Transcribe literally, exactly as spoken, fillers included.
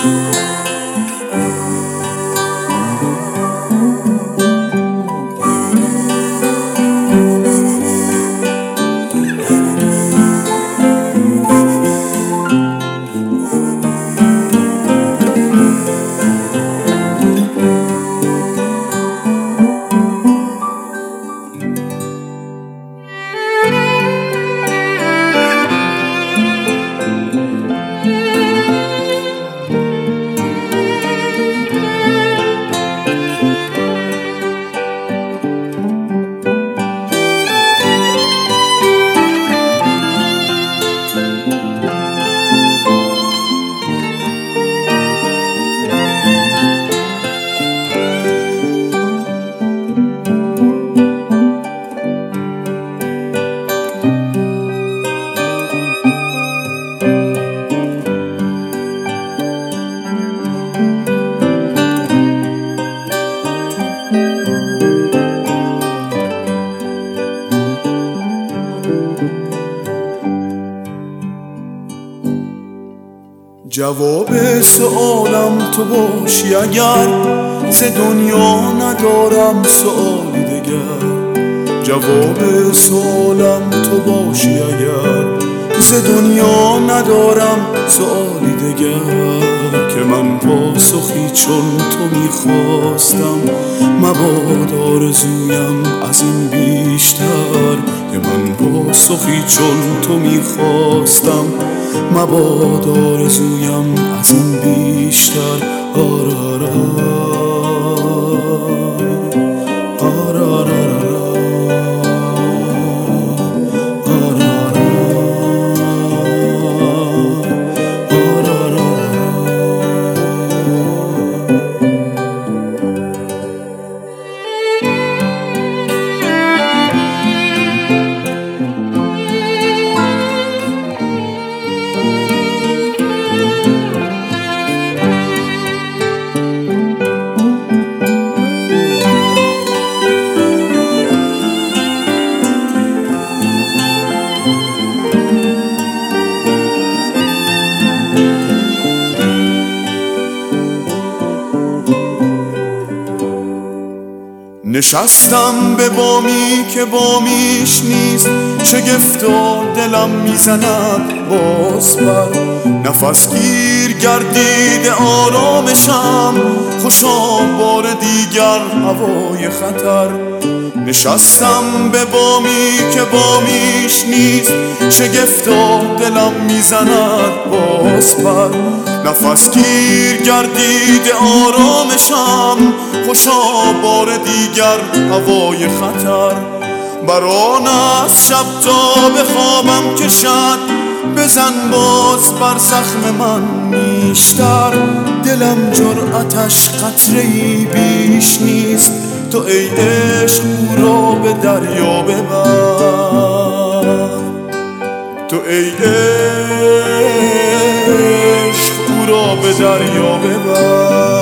جواب سوالم تو باشی اگر ز دنیا ندارم سؤالی دگر. جواب سوالم تو باشی اگر ز دنیا ندارم سؤالی دگر. که من پاسخی چون تو میخواستم مبادا آرزویم از این بیشتر. که من پاسخی چون تو میخواستم مبادا آرزویم از این بیشتر. آرارا آرارا نشستم به بامی که بامیش نیست، شگفتا دلم میزند باز بر. نفس گیر گردیده آرامشم، خوشا بار دیگر هوای خطر. نشستم به بامی که بامیش نیست، شگفتا دلم میزند باز بر. نفس گیر گردیده آرامشم، خوشا بار دیگر هوای خطر. بران از شب تا بخوابم کشد، بزن باز بر زخم من نیشتر. دلم جرأتش قطره‌ای بیش نیست، تو ای عشق او را به دریا ببر. تو ای عشق او را به دریا ببر.